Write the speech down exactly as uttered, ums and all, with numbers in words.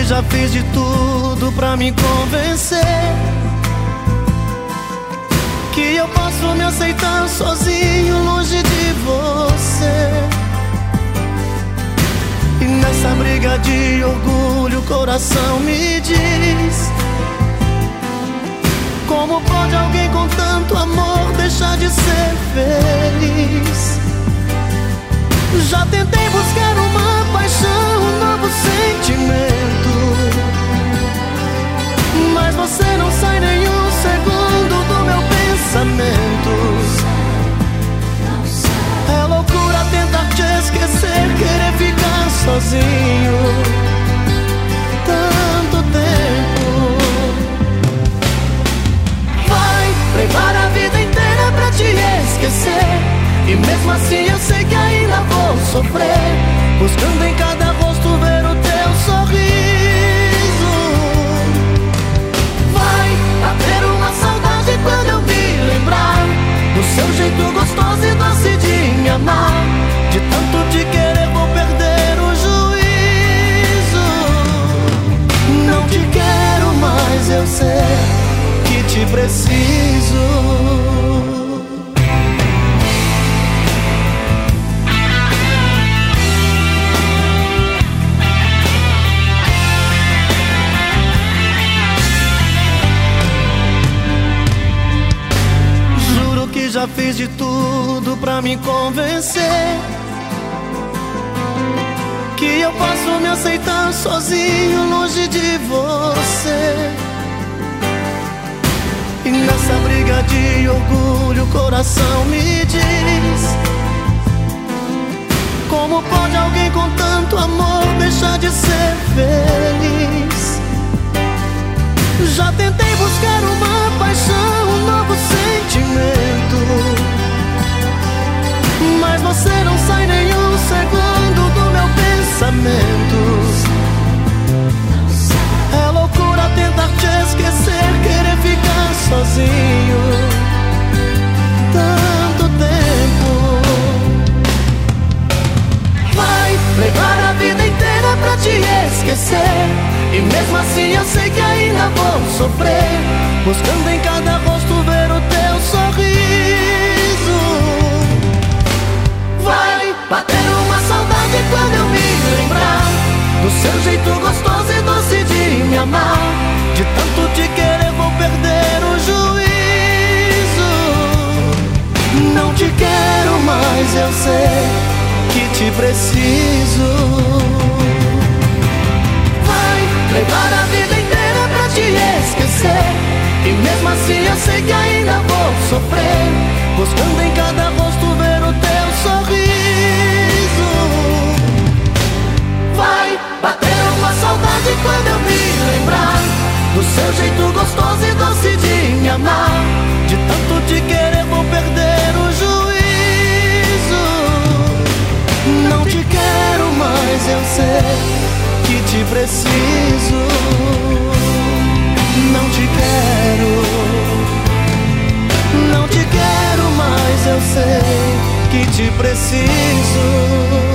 já fiz de tudo pra me convencer que eu posso me aceitar sozinho, longe de você. E nessa briga de orgulho o coração me diz: como pode alguém com tanto amor deixar de ser feliz? Já tentei buscar uma paixão, um novo sentimento, mas você não sai nenhum segundo do meu pensamento. É loucura tentar te esquecer, querer ficar sozinho tanto tempo. Vai levar a vida inteira pra te esquecer, e mesmo assim eu sei que ainda vou sofrer, buscando em cada rosto ver o teu sorriso. Vai bater uma saudade quando eu me lembrar do seu jeito gostoso e doce de me amar. De tanto te querer vou perder o juízo. Não te quero mais, eu sei que te preciso. Já fiz de tudo pra me convencer que eu posso me aceitar sozinho, longe de você. E nessa briga de orgulho o coração me diz: como pode alguém com tanto amor deixar de ser feliz? Já tentei buscar uma paixão, um novo sentimento, mas você não sai nenhum segundo do meu pensamento. É loucura tentar te esquecer, querer ficar sozinho tanto tempo. Vai levar a vida inteira pra te esquecer, e mesmo assim eu sei que ainda vou sofrer, buscando em cada rosto ver o teu sorriso. Vai bater uma saudade quando eu me lembrar do seu jeito gostoso e doce de me amar. De tanto te querer vou perder o juízo. Não te quero mais, eu sei que te preciso. Levar a vida inteira pra te esquecer, e mesmo assim eu sei que ainda vou sofrer, buscando em cada rosto ver o teu sorriso. Vai bater uma saudade quando eu me lembrar do seu jeito gostoso e doce de me amar. De tanto te querer vou perder o juízo. Não te quero mais, eu sei que te preciso. Não te quero, não te quero mais, eu sei que te preciso.